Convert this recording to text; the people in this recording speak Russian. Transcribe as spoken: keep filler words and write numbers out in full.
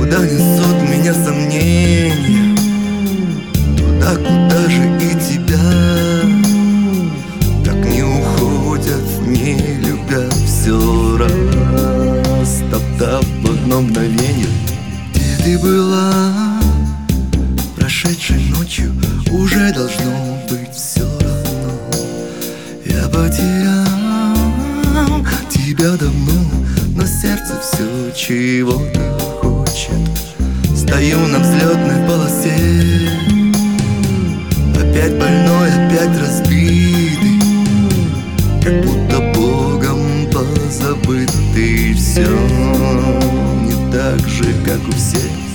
Куда несут меня сомнения, туда, куда же и тебя. Так не уходят, не любя, все растоптав в одно мгновение. Где ты была прошедшей ночью, уже должно быть все равно. Я потерял тебя давно, но сердце все чего-то хочет. Стою на взлетной полосе, опять больной, опять разбитый, как будто Богом позабытый. Все не так же, как у всех.